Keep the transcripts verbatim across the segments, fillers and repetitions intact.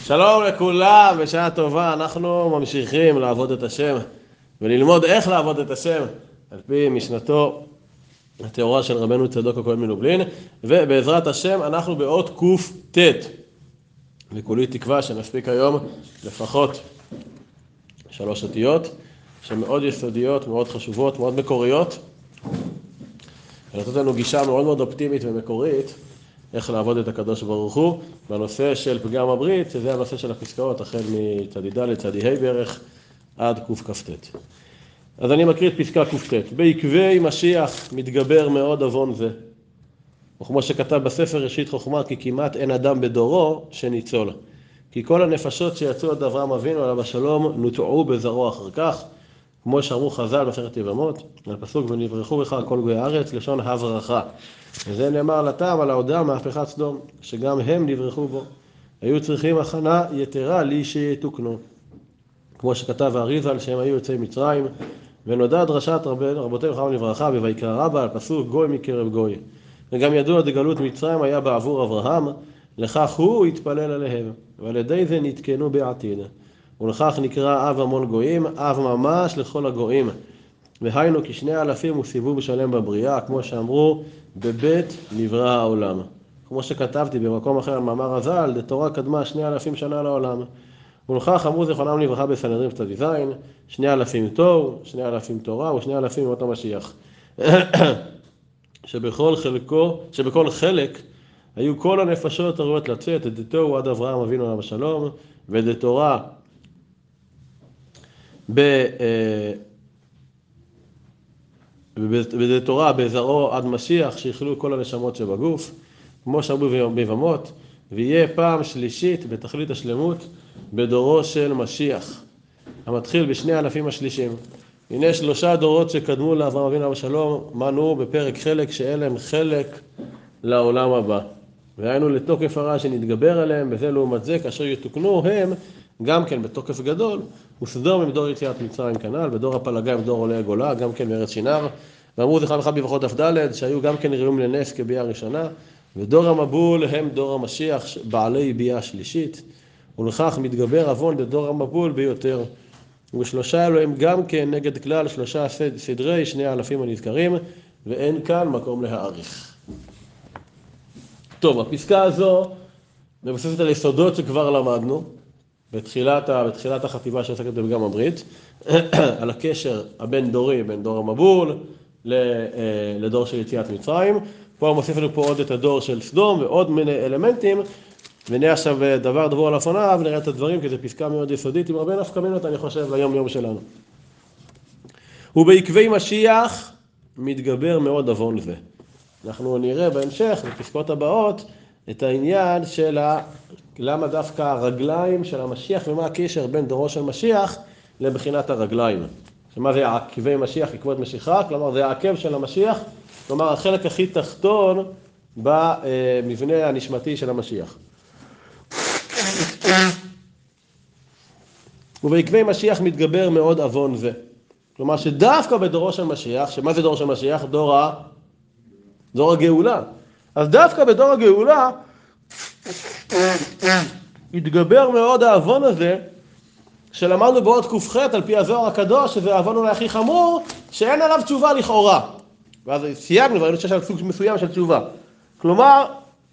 שלום לכולם, בשעה טובה. אנחנו ממשיכים לעבוד את השם וללמוד איך לעבוד את השם על פי משנתו התאורה של רבנו צדוק הכהן מלובלין, ובעזרת השם אנחנו באות קט, וכולי תקווה שנספיק היום לפחות שלוש אותיות שמאוד יסודיות, מאוד חשובות, מאוד מקוריות, ונותנות לנו גישה מאוד מאוד אופטימית ומקורית איך לעבוד את הקדוש ברוך הוא בנושא של פגם הברית, שזה הנושא של הפסקאות החל מצדי ד' לצדי ה' בערך עד קכ"ט. אז אני מקריא את פסקה קכ"ט. בעקבי משיח מתגבר מאוד עוון זה, וכמו שכתב בספר ראשית חוכמה, כי כמעט אין אדם בדורו שניצול, כי כל הנפשות שיצאו עד אברהם אבינו עליו השלום נוטעו בזרעו אחר כך, כמו שאמרו חז"ל במסכת יבמות, על פסוק ונברכו בך כל גויי הארץ, לשון הברכה. וזה נאמר לטעם על ההודעה מהפכת סדום, שגם הם נברכו בו. היו צריכים הכנה יתרה לי שיתוקנו, כמו שכתב האריז"ל שהם היו יוצאי מצרים, ונודע דרשת רבותינו חכם לברכה בויקרא רבה על פסוק גוי מקרב גוי. וגם ידוע דגלות מצרים היה בעבור אברהם, לכך הוא התפלל עליהם, ועל ידי זה נתקנו בעתיד. ולכך נקרא אב המון גויים, אב ממש לכל הגויים. והיינו כשני אלפים הוא סיבוב שלם בבריאה, כמו שאמרו, בבית נברא העולם. כמו שכתבתי במקום אחר על מאמר הז"ל, דתורה קדמה שני אלפים שנה לעולם. ולכך אמרו זיכרונם לברכה בסנהדרין צדי ז', שני אלפים תור, שני אלפים תורה ושני אלפים ימות המשיח. שבכל חלקו, שבכל חלק היו כל הנפשות הראויות לצאת, דתו עד אברהם אבינו עליו השלום, ודתורה בדתורה בזרעו עד משיח, שיכלו כל הנשמות שבגוף, כמו שאמרו ביבמות, ויהיה פעם שלישית בתכלית השלמות בדורו של משיח, המתחיל בשני אלפים השלישים. הנה שלושה דורות שקדמו לאברהם אבינו עליו השלום, מנו בפרק חלק שאין להם חלק לעולם הבא. והיינו לתוקף הרע שנתגבר עליהם, בזה לעומת זה, כאשר יתוקנו הם, גם כן בתוקף גדול, וסדום עם דור יציאת מצרים כנ"ל, בדור הפלגה עם דור עולי הגולה, גם כן מארץ שנער. ואמרו זכרם לברכה בברכות דף ד' שהיו גם כן ראויים לנס כביאה ראשונה, ודור המבול הם דור המשיח בעלי ביאה שלישית, ולכך מתגבר עוון בדור המבול ביותר. ושלושה אלו הם גם כן נגד כלל שלושה סדרי שני האלפים הנזכרים, ואין כאן מקום להאריך. טוב, הפסקה הזו מבססת על יסודות שכבר למדנו בתחילת, בתחילת החטיבה שעוסקת בפגם הברית, על הקשר הבין דורי, בין דור המבול לדור של יציאת מצרים. פה הוא מוסיף לנו פה עוד את הדור של סדום ועוד מיני אלמנטים, ונראה עכשיו דבר דבור על אופניו, ונראה את הדברים, כי זו פסקה מאוד יסודית, עם הרבה נפקא מינות, אני חושב, ליום יום שלנו. ובעקבי משיח מתגבר מאוד עוון זה. אנחנו נראה בהמשך, בפסקאות הבאות, את העניין של ה... למה דווקא הרגליים של המשיח, ומה הקשר בין דורו של משיח לבחינת הרגליים. שמה זה עקבי משיח, עקבות משיחה, כלומר זה העקב של המשיח, כלומר החלק הכי תחתון במבנה הנשמתי של המשיח. ובעקבי משיח מתגבר מאוד עוון זה. כלומר שדווקא בדורו של משיח, שמה זה דור של משיח? דור, ה... דור הגאולה. אז דווקא בדור הגאולה התגבר מאוד העוון הזה, שלמדנו בעוד קכ"ח על פי הזוהר הקדוש, שזה העוון אולי הכי חמור, שאין עליו תשובה לכאורה. ואז סייגנו וראינו שיש על סוג מסוים של תשובה. כלומר,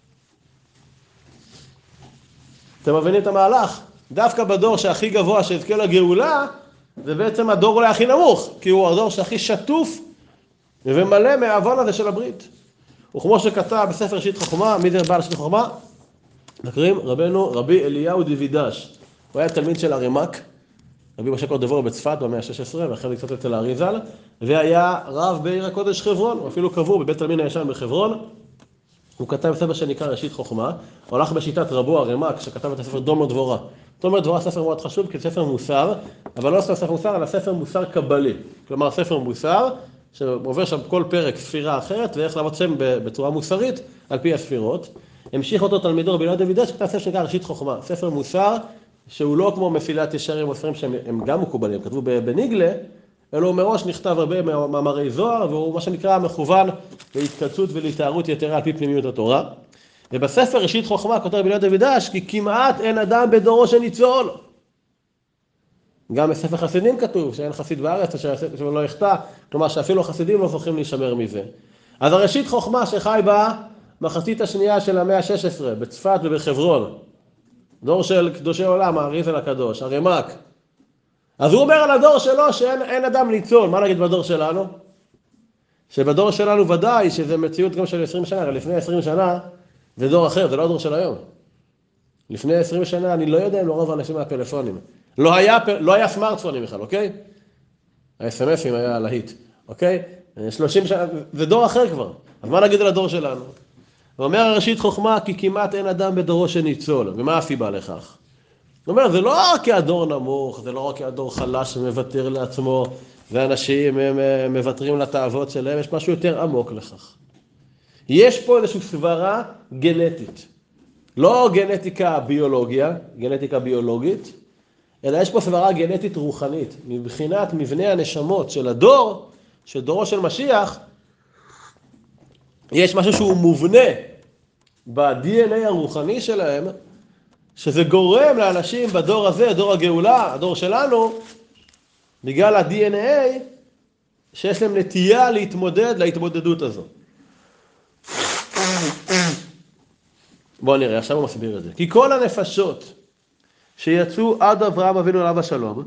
אתם מבינים את המהלך? דווקא בדור שהכי גבוה שיזכה לגאולה, זה בעצם הדור אולי הכי נמוך, כי הוא הדור שהכי שטוף ומלא מהעוון הזה של הברית. וכמו שכתב בספר ראשית חוכמה, מי זה בעל ראשית חוכמה? נקרים רבנו רבי אליהו דוידש. הוא היה תלמיד של הרמ"ק, רבי משה קורדוברו בצפת במאה ה-שש עשרה, ואחרי זה קצת אצל האריז"ל, והיה רב בעיר הקודש חברון, הוא אפילו קבור בבית עלמין הישן בחברון. הוא כתב ספר שנקרא ראשית חוכמה, הוא הלך בשיטת רבו הרמ"ק, שכתב את הספר דומו דבורה. דומו דבורה ספר מאוד חשוב, כי ספר מוסר, אבל לא ספר מוסר, אלא ספר מוסר קבלי. כלומר ספר מוסר, שעובר שם כל פרק ספירה אחרת, ואיך לעבוד שם בצורה מוסרית על פי הספירות. המשיך אותו תלמידו רבי אליהו דוידש, שכתב ספר שנקרא ראשית חוכמה, ספר מוסר, שהוא לא כמו מסילת ישרים או ספרים שהם גם מקובלים, הם כתבו בניגלה, אלא הוא מראש נכתב הרבה מאמרי זוהר, והוא מה שנקרא מכוון להתקדשות ולהתארות יתרה על פי פנימיות התורה. ובספר ראשית חוכמה כותב בן דוידש, כי כמעט אין אדם בדורו שניצול. גם בספר חסידים כתוב שאין חסיד בארץ שהוא לא יחטא, כלומר שאפילו חסידים לא זוכים להישמר מזה. אז הראשית חוכמה שחי בה מחצית השנייה של המאה ה-שש עשרה, בצפת ובחברון, דור של קדושי עולם, האריזל הקדוש, הרמ"ק. אז הוא אומר על הדור שלו שאין אין אדם ניצול. מה נגיד בדור שלנו? שבדור שלנו ודאי שזה מציאות גם של עשרים שנה, לפני עשרים שנה זה דור אחר, זה לא הדור של היום. לפני עשרים שנה אני לא יודע אם לרוב האנשים מהפלאפונים. לא היה, לא היה סמארטפונים בכלל, אוקיי? ה-אס אם אסים היה להיט, אוקיי? שלושים שנה, זה דור אחר כבר. אז מה נגיד על הדור שלנו? הוא אומר הראשית חוכמה, כי כמעט אין אדם בדורו שניצול. ומה הסיבה לכך? הוא אומר, זה לא רק כי הדור נמוך, זה לא רק כי הדור חלש ומוותר לעצמו, ואנשים הם מוותרים לתאוות שלהם, יש משהו יותר עמוק לכך. יש פה איזושהי סברה גנטית. לא גנטיקה ביולוגיה, גנטיקה ביולוגית, אלא יש פה סברה גנטית רוחנית. מבחינת מבנה הנשמות של הדור, של דורו של משיח, יש משהו שהוא מובנה ב-די אן איי הרוחני שלהם, שזה גורם לאנשים בדור הזה, דור הגאולה, הדור שלנו, בגלל ה-די אן איי, שיש להם נטייה להתמודד להתמודדות הזו. בואו נראה, עכשיו הוא מסביר את זה. כי כל הנפשות שיצאו עד אברהם אבינו עליו השלום,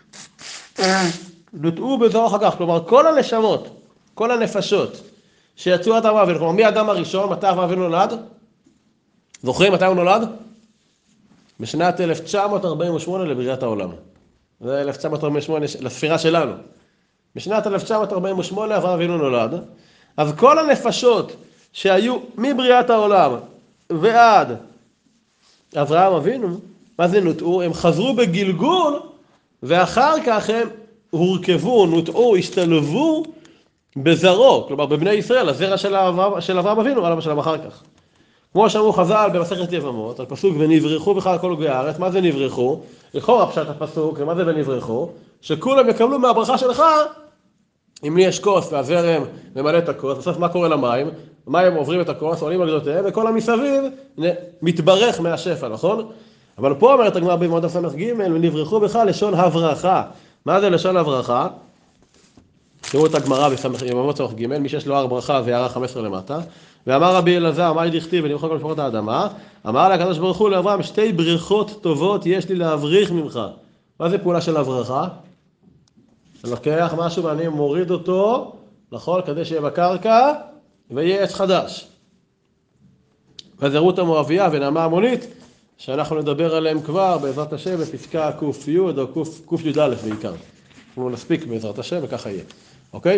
נוטעו בזרוע אחר כך. כלומר, כל הנשמות, כל הנפשות שיצאו עד אברהם אבינו, כלומר, מי האדם הראשון, מתי אברהם אבינו נולד? זוכרים מתי הוא נולד? בשנת אלף תשע מאות ארבעים ושמונה לבריאת העולם. זה אלף תשע מאות ארבעים ושמונה לספירה שלנו. בשנת אלף תשע מאות ארבעים ושמונה אברהם אבינו נולד. אז כל הנפשות שהיו מבריאת העולם ועד אברהם אבינו, מה זה נוטעו? הם חזרו בגלגול, ואחר כך הם הורכבו, נוטעו, השתלבו בזרעו, כלומר בבני ישראל, הזרע של אברהם, של אברהם אבינו, עליו השלום אחר כך. כמו שאמרו חז"ל במסכת יבמות, על פסוק ונברחו בכלל כל גויי הארץ. מה זה נברחו? לכאורה פשט הפסוק, ומה זה ונברחו? שכולם יקבלו מהברכה שלך, אם לי יש כוס והזרם ממלא את הכוס, בסוף מה קורה למים? המים עוברים את הכוס, עולים על גדותיהם, וכל המסביב מתברך מהשפע, נכון? אבל פה אומרת הגמרא במועד סמך ג' ונברחו בכלל לשון הברכה. מה זה לשון הברכה? תראו את הגמרא במועד סמך ג', מי שיש לו הר ברכה זה הערה חמש עשרה למטה. ואמר רבי אלעזר, מה דכתיב ונמחק כל משפחות האדמה? אמר לה הקדוש ברוך הוא לאברהם, שתי בריכות טובות יש לי להבריך ממך. מה זה פעולה של הברכה? אני לוקח משהו ואני מוריד אותו, נכון, כדי שיהיה בקרקע ויהיה עץ חדש. וזה רות המואביה ונעמה המונית, שאנחנו נדבר עליהם כבר בעזרת השם בפסקה קוף י' או קוף י' א' בעיקר. אנחנו נספיק בעזרת השם וככה יהיה. אוקיי?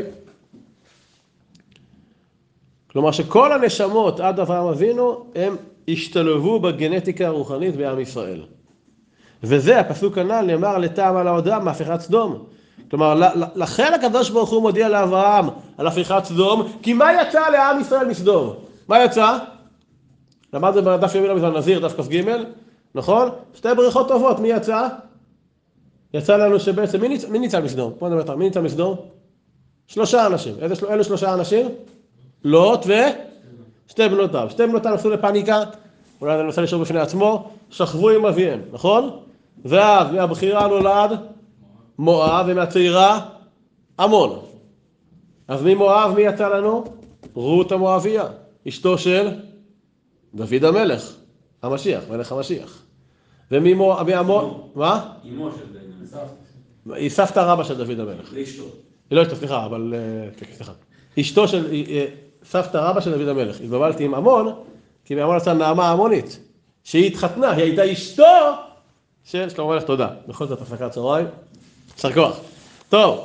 כלומר שכל הנשמות עד אברהם אבינו הם השתלבו בגנטיקה הרוחנית בעם ישראל. וזה הפסוק הנ"ל נאמר לטעם על ההודעה מהפיכת סדום. כלומר לכן הקדוש ברוך הוא מודיע לאברהם על הפיכת סדום, כי מה יצא לעם ישראל מסדום? מה יצא? למדנו בדף יומי למזמן נזיר, דף כ"ג, נכון? שתי בריכות טובות, מי יצא? יצא לנו שבעצם, מי, ניצ... מי ניצל מסדום? בוא נדבר אותם, מי ניצל מסדום? שלושה אנשים. איזה של... אלו שלושה אנשים? לוט ושתי בנותיו. שתי בנותיו נפסו לפניקה, אולי זה ננסה לשאול בפני עצמו, שכבו עם אביהם, נכון? ואז מהבחירה נולד מואב, ומהצעירה עמון. אז ממואב מי יצא לנו? רות המואביה, אשתו של דוד המלך, המשיח, מלך המשיח. וממואב, מה? אמו של דוד, היא סבתא רבא של דוד המלך. לאשתו. היא לא אשתו, סליחה, אבל, סליחה. אשתו של, סבתא רבא של דוד המלך. התבלבלתי עם עמון, כי מעמון יצאה נעמה המונית, שהיא התחתנה, היא הייתה אשתו של שלמה המלך, תודה. בכל זאת הפסקת צהריים, שר כוח. טוב.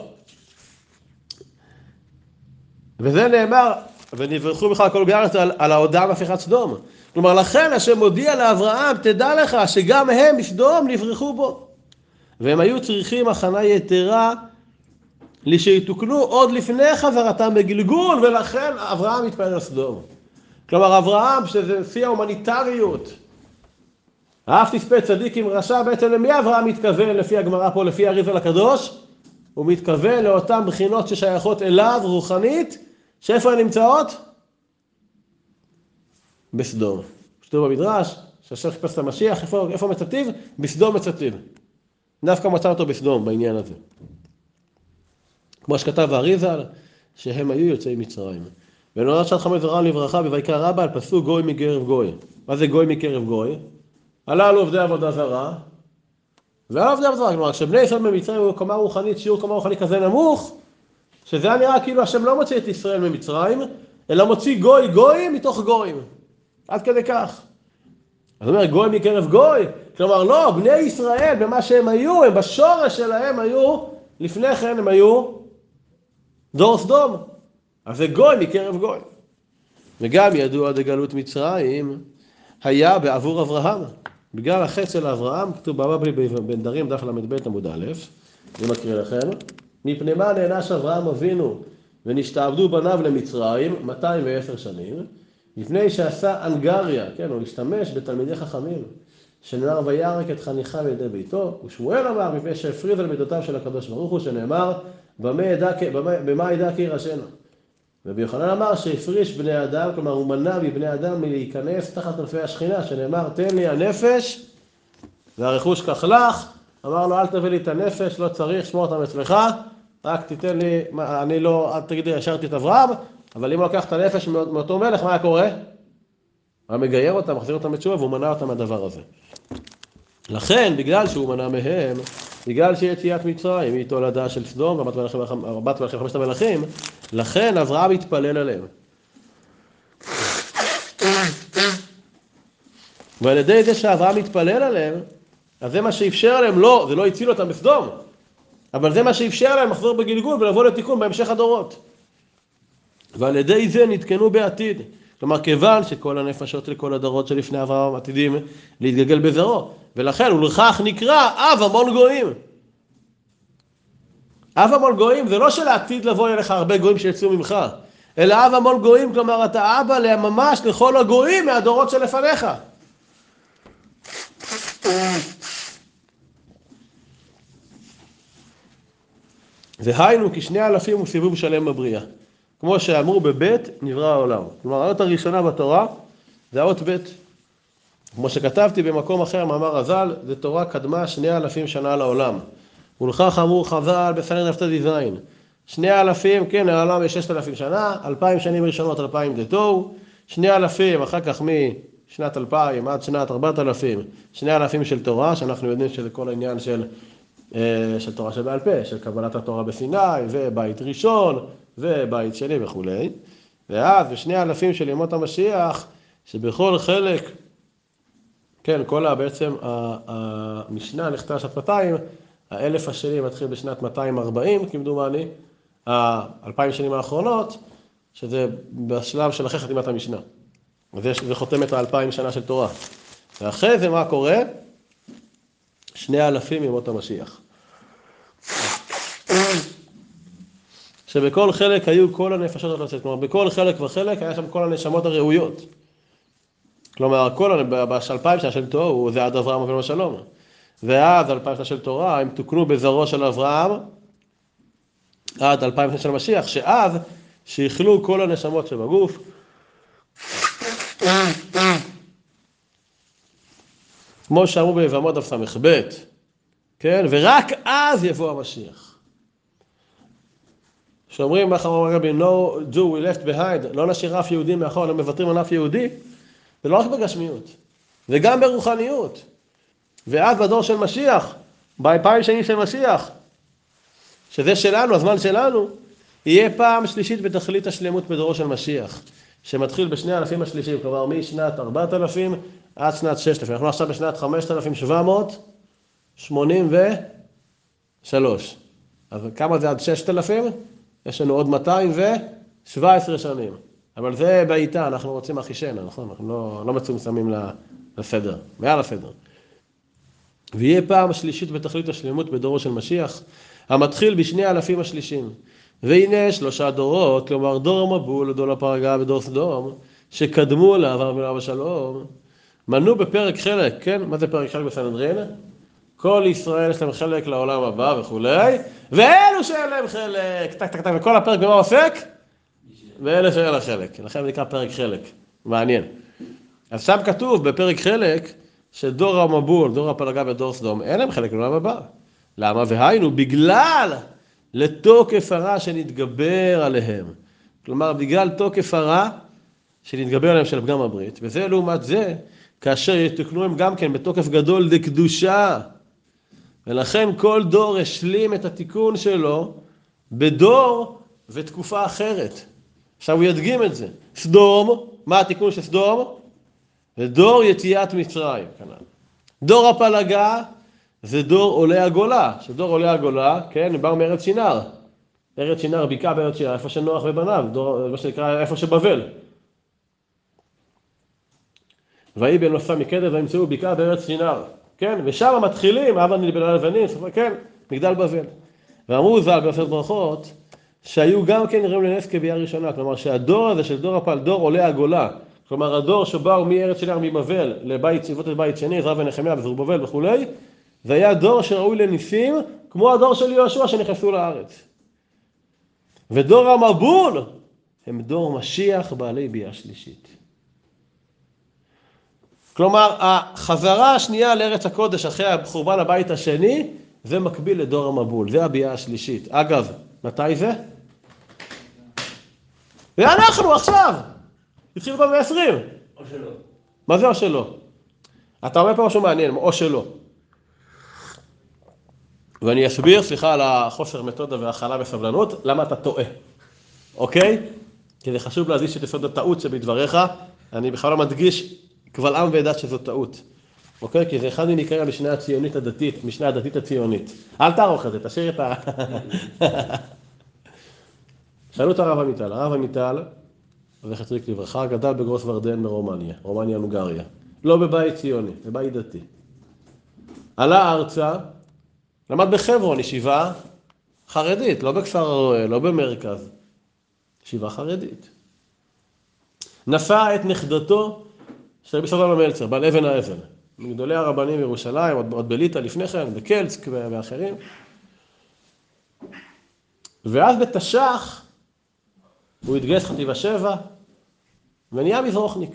וזה נאמר, ונברכו בכלל כל בארץ על, על ההודעה מהפיכת סדום. כלומר, לכן השם מודיע לאברהם, תדע לך שגם הם מסדום נברחו בו. והם היו צריכים הכנה יתרה שיתוקנו עוד לפני חזרתם בגלגול, ולכן אברהם התפלל על סדום. כלומר, אברהם, שזה שיא ההומניטריות, אף תספה צדיק עם רשע, בעצם למי אברהם מתכוון לפי הגמרא פה, לפי האריזל הקדוש? הוא מתכוון לאותן בחינות ששייכות אליו, רוחנית, שאיפה הן נמצאות? בסדום. כתוב במדרש, שהשם חיפש את המשיח, איפה, איפה מצאתיו? בסדום מצאתיו. דווקא מצא אותו בסדום בעניין הזה. כמו שכתב האריז"ל, שהם היו יוצאי מצרים. ונולד שת חמש זרעם לברכה בויקרא רבה על פסוק גוי מקרב גוי. מה זה גוי מקרב גוי? הללו עובדי עבודה זרה, ועל עובדי עבודה זרה. כלומר, כשבני ישראל במצרים היו קומה רוחנית, שיעור קומה רוחנית כזה נמוך, שזה היה נראה כאילו השם לא מוציא את ישראל ממצרים, אלא מוציא גוי גוי מתוך גויים. עד כדי כך. אז אומר, גוי מקרב גוי. כלומר, לא, בני ישראל, במה שהם היו, הם בשורש שלהם היו, לפני כן הם היו דור סדום. אז זה גוי מקרב גוי. וגם ידוע דגלות מצרים, היה בעבור אברהם. בגלל החטא של אברהם, כתוב בבבלי בנדרים דף למד עמוד א', אני מקריא לכם, מפני מה נענש אברהם אבינו ונשתעבדו בניו למצרים מאתיים ועשר שנים, מפני שעשה אנגריה, כן, הוא השתמש בתלמידי חכמים, שנאמר וירק את חניכה בידי ביתו, ושמואל אמר מפני שהפריד על מידותיו של הקדוש ברוך הוא, שנאמר במה ידע, במה ידע כי ירשנה. וביוחנן אמר שהפריש בני אדם, כלומר הוא מנע מבני אדם מלהיכנס תחת כנפי השכינה, שנאמר תן לי הנפש והרכוש כך לך, אמר לו אל תביא לי את הנפש, לא צריך, שמור אותם אצלך, רק תיתן לי, אני לא, אל תגיד לי, השארתי את אברהם, אבל אם הוא לקח את הנפש מאותו מלך, מה היה קורה? הוא מגייר אותם, מחזיר אותם בתשובה, והוא מנע אותם מהדבר הזה. לכן, בגלל שהוא מנע מהם, בגלל שיציאת מצרים היא תולדה של סדום, ובת מלכים חמשת המלכים, לכן אברהם התפלל עליהם. ועל ידי זה שאברהם התפלל עליהם, אז זה מה שאפשר להם, לא, זה לא הציל אותם בסדום, אבל זה מה שאפשר להם לחזור בגלגול ולבוא לתיקון בהמשך הדורות. ועל ידי זה נתקנו בעתיד. כלומר, כיוון שכל הנפשות לכל הדורות שלפני אברהם עתידים להתגלגל בזרעו, ולכן ולכך נקרא אב המון גויים. אב המון גויים זה לא שלעתיד לבוא אליך הרבה גויים שיצאו ממך, אלא אב המון גויים, כלומר אתה אבא ממש לכל הגויים מהדורות שלפניך. והיינו כשני אלפים הוא סיבוב שלם בבריאה. כמו שאמרו בבית נברא העולם. כלומר, האות הראשונה בתורה זה האות בית. כמו שכתבתי במקום אחר, מאמר הז"ל, זה תורה קדמה שני אלפים שנה לעולם. ולכך אמרו חז"ל בסנהדרין דף זין. שני אלפים, כן, העולם יש ששת אלפים שנה, אלפיים שנים ראשונות, אלפיים דתו, שני אלפים, אחר כך משנת אלפיים עד שנת ארבעת אלפים, שני אלפים של תורה, שאנחנו יודעים שזה כל העניין של, של תורה שבעל פה, של קבלת התורה בסיני, ובית ראשון, ובית שני וכו'. ואז בשני אלפים של ימות המשיח, שבכל חלק, כן, כל בעצם המשנה נכתב שנת מאתיים, האלף השני מתחיל בשנת מאתיים וארבעים, כמדומני, האלפיים שנים האחרונות, שזה בשלב של אחרי חתימת המשנה. זה חותם את האלפיים שנה של תורה. ואחרי זה מה קורה? שני אלפים ימות המשיח. שבכל חלק היו כל הנפשות לצאת, כלומר בכל חלק וחלק היה שם כל הנשמות הראויות. כלומר, כל באלפיים שנה של תוהו זה עד אברהם אבינו שלום. ואז אלפיים שנה של תורה הם תוקנו בזרעו של אברהם עד אלפיים שנה של משיח, שאז שיכלו כל הנשמות שבגוף. כמו שאמרו ביבמות דף ס"ב, כן? ורק אז יבוא המשיח. שאומרים, מה אמר רבי, no Jew we left behind, לא נשאיר אף יהודי מאחור, לא מוותרים על אף יהודי, זה לא רק בגשמיות, זה גם ברוחניות. ואז בדור של משיח, באלפיים שנים של משיח, שזה שלנו, הזמן שלנו, יהיה פעם שלישית בתכלית השלמות בדורו של משיח, שמתחיל בשני אלפים השלישים, כלומר משנת ארבעת אלפים עד שנת ששת אלפים. אנחנו עכשיו בשנת חמשת אלפים שבע מאות שמונים ושלוש. אז כמה זה עד ששת אלפים? יש לנו עוד מאתיים ושבע עשרה שנים. אבל זה בעיטה, אנחנו רוצים אחישנה, נכון? אנחנו לא, לא מצומצמים לסדר, מעל הסדר. ויהיה פעם שלישית בתכלית השלמות בדורו של משיח, המתחיל בשני אלפים השלישים. והנה שלושה דורות, כלומר דור המבול, דור הפרגה ודור סדום, שקדמו לעבר ולעבר בשלום, מנו בפרק חלק, כן? מה זה פרק חלק בסנהדרין? כל ישראל יש להם חלק לעולם הבא וכולי, ואלו שאין להם חלק, טק טק טק, וכל הפרק במה עוסק? ואלה שאין לה חלק, לכן זה נקרא פרק חלק, מעניין. אז שם כתוב בפרק חלק, שדור המבול, דור הפלגה ודור סדום, אין להם חלק לעולם הבא. למה? והיינו, בגלל לתוקף הרע שנתגבר עליהם. כלומר, בגלל תוקף הרע שנתגבר עליהם של פגם הברית. וזה לעומת זה, כאשר יתוקנו הם גם כן בתוקף גדול לקדושה. ולכן כל דור השלים את התיקון שלו בדור ותקופה אחרת. עכשיו הוא ידגים את זה. סדום, מה התיקון של סדום? זה דור יציאת מצרים. דור הפלגה זה דור עולי הגולה. שדור עולי הגולה, כן, באו מארץ שינר. ארץ שינר, בקעה בארץ שינר, איפה שנוח ובניו, דור, מה שנקרא, איפה שבבל. ויהי בן מסע מקדם וימצאו בקעה בארץ שינר. כן, ושם מתחילים, אבא נלבן הלבנים, כן, מגדל בבל. ואמרו ז"ל בעשרת ברכות, שהיו גם כן נראים לנס כביאה ראשונה. כלומר, שהדור הזה של דור הפל, דור עולי הגולה, כלומר, הדור שבאו מארץ שינר מבבל לבית, צבאות את בית שני, עזרא ונחמיה וזרובבל וכו', זה היה דור שראוי לניסים, כמו הדור של יהושע שנכנסו לארץ. ודור המבול הם דור משיח בעלי ביאה שלישית. כלומר, החזרה השנייה לארץ הקודש אחרי חורבן הבית השני, זה מקביל לדור המבול, זה הביאה השלישית. אגב, מתי זה? ואנחנו עכשיו, התחיל במאה עשרים. או שלא. מה זה או שלא? אתה אומר פה משהו מעניין, או שלא. ואני אסביר, סליחה על החוסר מתודה והכלה וסבלנות, למה אתה טועה. אוקיי? כי זה חשוב להדגיש את יסוד הטעות שבדבריך, אני בכלל לא מדגיש קבל עם ועדת שזו טעות. אוקיי? כי זה אחד מנקרא המשנה הציונית הדתית, משנה הדתית הציונית. אל תערוך את זה, תשאיר את ה... שאלו את הרב עמיטל, הרב עמיטל, זכר צדיק לברכה, גדל בגרוס ורדן ברומניה, רומניה הונגריה. לא בבית ציוני, בבית דתי. עלה ארצה, למד בחברון, ישיבה חרדית, לא בכפר, לא במרכז. ישיבה חרדית. נשא את נכדתו של רבי סלמן מלצר, בעל אבן האבן. מגדולי הרבנים בירושלים, עוד, עוד בליטא לפני כן, בקלצק ואחרים. ואז בתש"ח הוא התגייס חטיבה שבע ונהיה מזרוחניק.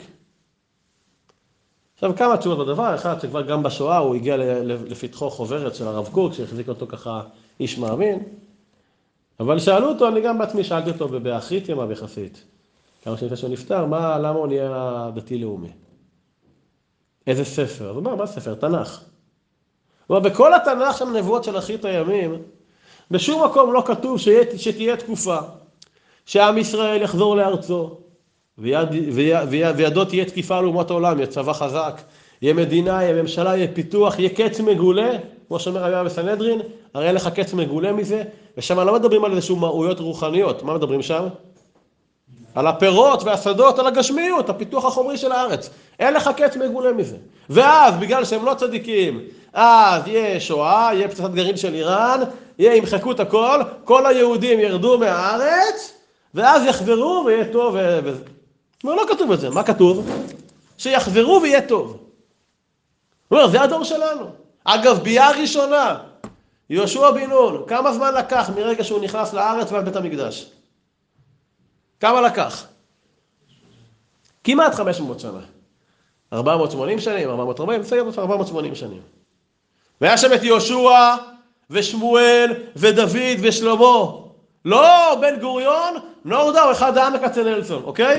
עכשיו כמה תשובות בדבר, אחד שכבר גם בשואה הוא הגיע לפתחו חוברת של הרב קוק, שהחזיק אותו ככה איש מאמין. אבל שאלו אותו, אני גם בעצמי שאלתי אותו באחרית ימה וחסית. כמה שנפטר שהוא נפטר, מה, למה הוא נהיה דתי לאומי? איזה ספר? אז הוא אומר, מה ספר? תנ"ך. הוא אומר, בכל התנ"ך שם נבואות של אחרית הימים, בשום מקום לא כתוב שיה, שתהיה תקופה, שעם ישראל יחזור לארצו, ויד, ויד, ויד, וידו תהיה תקיפה לאומות העולם, יהיה צבא חזק, יהיה מדינה, יהיה ממשלה, יהיה פיתוח, יהיה קץ מגולה, כמו שאומר רבי בסנהדרין, הרי אין לך קץ מגולה מזה, ושם לא מדברים על איזשהו מהויות רוחניות, מה מדברים שם? על הפירות והשדות, על הגשמיות, הפיתוח החומרי של הארץ. אין לך קץ מגולה מזה. ואז, בגלל שהם לא צדיקים, אז יהיה שואה, יהיה פצצת גרעין של איראן, יהיה, ימחקו את הכל, כל היהודים ירדו מהארץ, ואז יחזרו ויהיה טוב. ו... ו... לא כתוב את זה. מה כתוב? שיחזרו ויהיה טוב. הוא אומר, זה הדור שלנו. אגב, ביאה ראשונה, יהושע בן נון, כמה זמן לקח מרגע שהוא נכנס לארץ ועד בית המקדש? כמה לקח? כמעט חמש מאות שנה. ארבע מאות ושמונים שנים, ארבע מאות וארבעים, בסדר, ארבע מאות ושמונים שנים. והיה שם את יהושע ושמואל ודוד ושלמה. לא בן גוריון, נורדאו, אחד העם כצנלסון, אוקיי?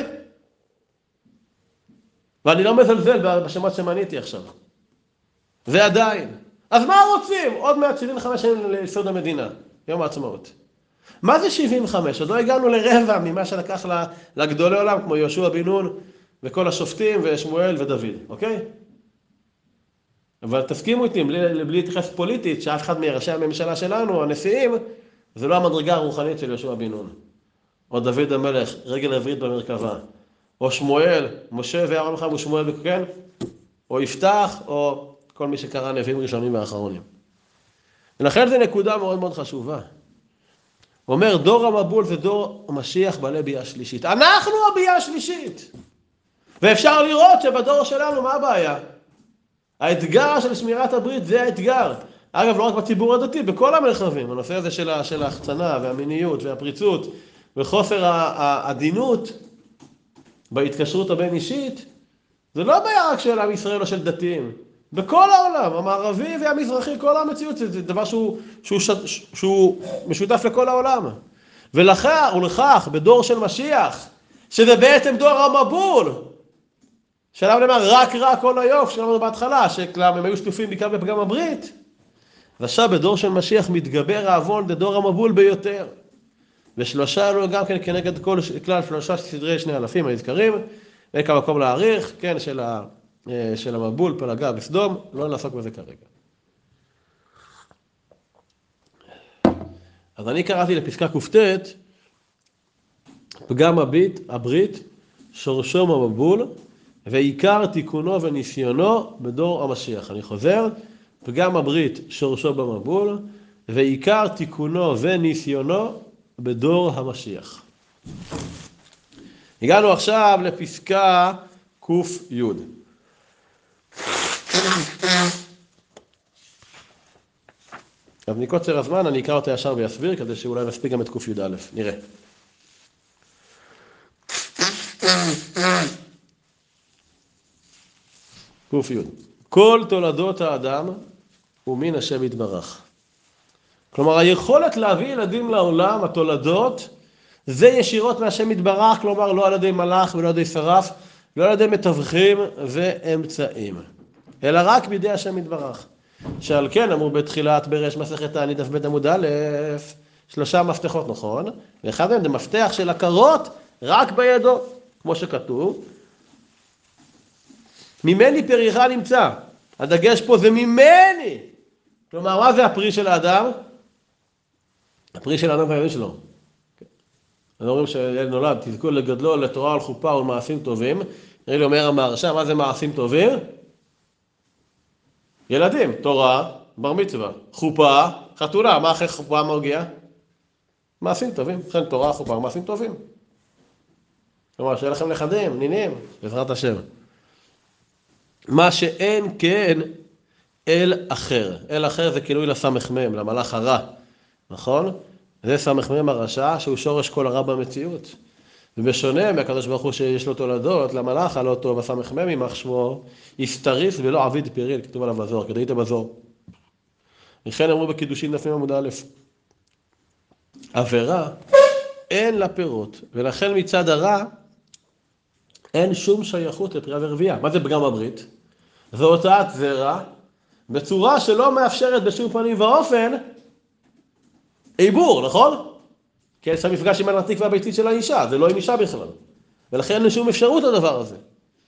ואני לא מזלזל בשמות שמניתי עכשיו. ועדיין. אז מה רוצים? עוד מעט שבעים וחמש שנים ליסוד המדינה, יום העצמאות. מה זה שבעים וחמש? עוד לא הגענו לרבע ממה שלקח לגדולי עולם, כמו יהושע בן נון וכל השופטים ושמואל ודוד, אוקיי? אבל תסכימו איתי, בלי, בלי להתייחס פוליטית, שאף אחד מראשי הממשלה שלנו, הנשיאים, זה לא המדרגה הרוחנית של יהושע בן נון. או דוד המלך, רגל עברית במרכבה. או שמואל, משה ואהרון חם ושמואל וכן, או יפתח, או כל מי שקרא נביאים ראשונים ואחרונים. ולכן זו נקודה מאוד מאוד חשובה. הוא אומר, דור המבול זה דור המשיח בעלי ביאה שלישית. אנחנו הביאה השלישית. ואפשר לראות שבדור שלנו מה הבעיה? האתגר של שמירת הברית זה האתגר. אגב, לא רק בציבור הדתי, בכל המרחבים. הנושא הזה של, של ההחצנה והמיניות והפריצות וחוסר העדינות בהתקשרות הבין אישית, זה לא בעיה רק של עם ישראל או של דתיים. בכל העולם, המערבי והמזרחי, כל המציאות, זה דבר שהוא, שהוא, שהוא משותף לכל העולם. ולכך, ולכך, בדור של משיח, שזה בעצם דור המבול, שלם למה רק רע כל היוף, שלמנו בהתחלה, שכלם הם היו שטופים בעיקר בפגם הברית, ועכשיו בדור של משיח מתגבר העוון לדור המבול ביותר. ושלושה אלו גם כן כנגד כל כלל שלושה סדרי שני אלפים הנזכרים, וכמה מקום להעריך, כן, של, ה, של המבול, פלגה וסדום, לא נעסוק בזה כרגע. אז אני קראתי לפסקה קופטת, פגם הברית, הברית, שורשו במבול, ועיקר תיקונו וניסיונו בדור המשיח. אני חוזר, פגם הברית, שורשו במבול, ועיקר תיקונו וניסיונו בדור המשיח. הגענו עכשיו לפסקה קוף יוד. אז מקוצר הזמן אני אקרא אותה ישר ויסביר, כדי שאולי נספיק גם את קוף יוד א', נראה. קוף יוד. כל תולדות האדם הוא מן השם יתברך. כלומר, היכולת להביא ילדים לעולם, התולדות, זה ישירות מהשם יתברך, כלומר, לא על ידי מלאך ולא על ידי שרף, לא על ידי מתווכים ואמצעים, אלא רק בידי השם יתברך. שעל כן אמרו בתחילת בראש מסכת תענית דף ב' עמוד א', שלושה מפתחות, נכון? ואחד מהם זה מפתח של הכרות רק בידו, כמו שכתוב. ממני פריך נמצא. הדגש פה זה ממני. כלומר, מה זה הפרי של האדם? הפרי של האדם והילדים שלו. אז אומרים שילד נולד, תזכו לגדלו לתורה על חופה ולמעשים טובים. נראה לי אומר המהרש"א, מה זה מעשים טובים? ילדים, תורה, בר מצווה, חופה, חתונה, מה אחרי חופה מגיע? מעשים טובים, לכן תורה, חופה, מעשים טובים. כלומר, שיהיה לכם נכדים, נינים, בעזרת השם. מה שאין כן אל אחר. אל אחר זה כינוי לסמ"ם, למלאך הרע, נכון? זה סמ"ם הרשע, שהוא שורש כל הרע במציאות. ובשונה מהקדוש ברוך הוא שיש לו תולדות, למלאך הלא טוב, הסמ"ם יימח שמו, יסתריס ולא עביד פיריל, כתוב עליו בזוהר, כדאית בזוהר. וכן אמרו בקידושין דף עמוד א', עבירה אין לה פירות, ולכן מצד הרע אין שום שייכות לפרייה ורבייה. מה זה פגם הברית? זו הוצאת זרע, בצורה שלא מאפשרת בשום פנים ואופן עיבור, נכון? כי יש המפגש עם הנתיק והביצית של האישה, זה לא עם אישה בכלל. ולכן אין שום אפשרות לדבר הזה.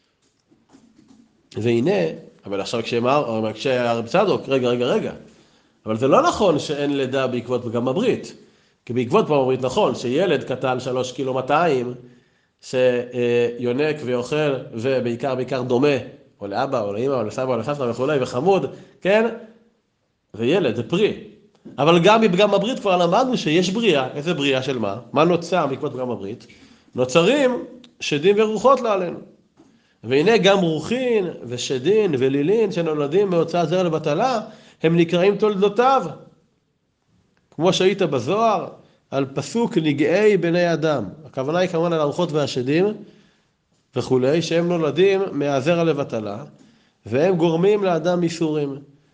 והנה, אבל עכשיו כשאמר, כשהרב צדוק, רגע, רגע, רגע, אבל זה לא נכון שאין לידה בעקבות פגם הברית. כי בעקבות פגם הברית נכון, שילד קטן שלוש קילו מאתיים, שיונק ואוכל, ובעיקר, בעיקר דומה, או לאבא, או לאמא, או לסבא, או לסבתא וכו', וחמוד, כן? זה ילד, זה פרי. אבל גם בפגם הברית כבר למדנו שיש בריאה. איזה בריאה של מה? מה נוצר בעקבות פגם הברית? נוצרים שדים ורוחות לעלינו. והנה גם רוחין ושדין ולילין שנולדים מהוצאת זרע לבטלה, הם נקראים תולדותיו. כמו שהיית בזוהר, על פסוק נגעי בני אדם. הכוונה היא כמובן על הרוחות והשדים וכולי, שהם נולדים מהזרע לבטלה, והם גורמים לאדם איסורים.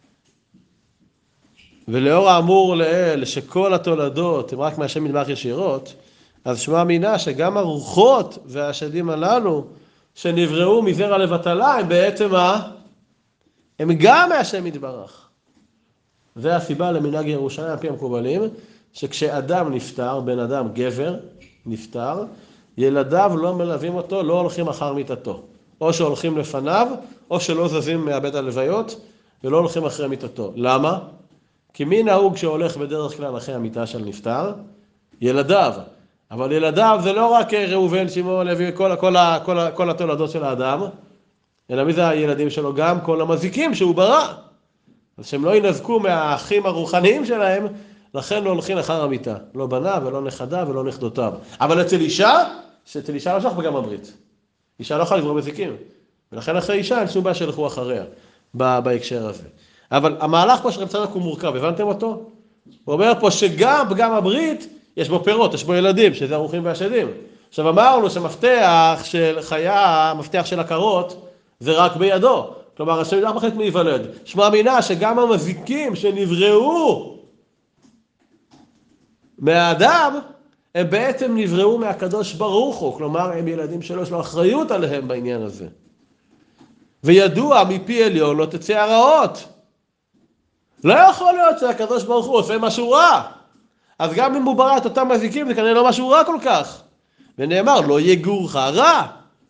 ולאור האמור לאל, שכל התולדות הם רק מהשם יתברך ישירות, אז שמע מינה שגם הרוחות והשדים הללו, שנבראו מזרע לבטלה, הם בעצם מה? הם גם מהשם יתברך. זה הסיבה למנהג ירושלים, על פי המקובלים, שכשאדם נפטר, בן אדם גבר נפטר, ילדיו לא מלווים אותו, לא הולכים אחר מיטתו. או שהולכים לפניו, או שלא זזים מהבית הלוויות, ולא הולכים אחרי מיטתו. למה? כי מי נהוג שהולך בדרך כלל אחרי המיטה של נפטר? ילדיו. אבל ילדיו זה לא רק ראובן, שמעון, לוי, כל, כל, כל, כל התולדות של האדם, אלא מי זה הילדים שלו? גם כל המזיקים שהוא ברא. אז שהם לא ינזקו מהאחים הרוחניים שלהם, לכן לא הולכים אחר המיטה. לא בנה ולא נכדה ולא נכדותיו. אבל אצל אישה, שאצל אישה לא שייך פגם הברית. אישה לא יכולה לגרום מזיקים. ולכן אחרי אישה אין שום בעיה שילכו אחריה, בהקשר הזה. אבל המהלך פה של רב צדוק הוא מורכב, הבנתם אותו? הוא אומר פה שגם פגם הברית, יש בו פירות, יש בו ילדים, שזה הרוחים והשדים. עכשיו אמרנו שמפתח של חיה, מפתח של הכרות, זה רק בידו. כלומר, השם יתברך מחליט מי ייוולד. שמע מינה שגם המזיקים שנבראו מהאדם, הם בעצם נבראו מהקדוש ברוך הוא. כלומר, הם ילדים שלו, יש לו אחריות עליהם בעניין הזה. וידוע מפי עליון לא תצא הרעות. לא יכול להיות שהקדוש ברוך הוא עושה משהו רע. אז גם אם הוא ברא את אותם מזיקים, זה כנראה לא משהו רע כל כך. ונאמר, לא יגורך רע.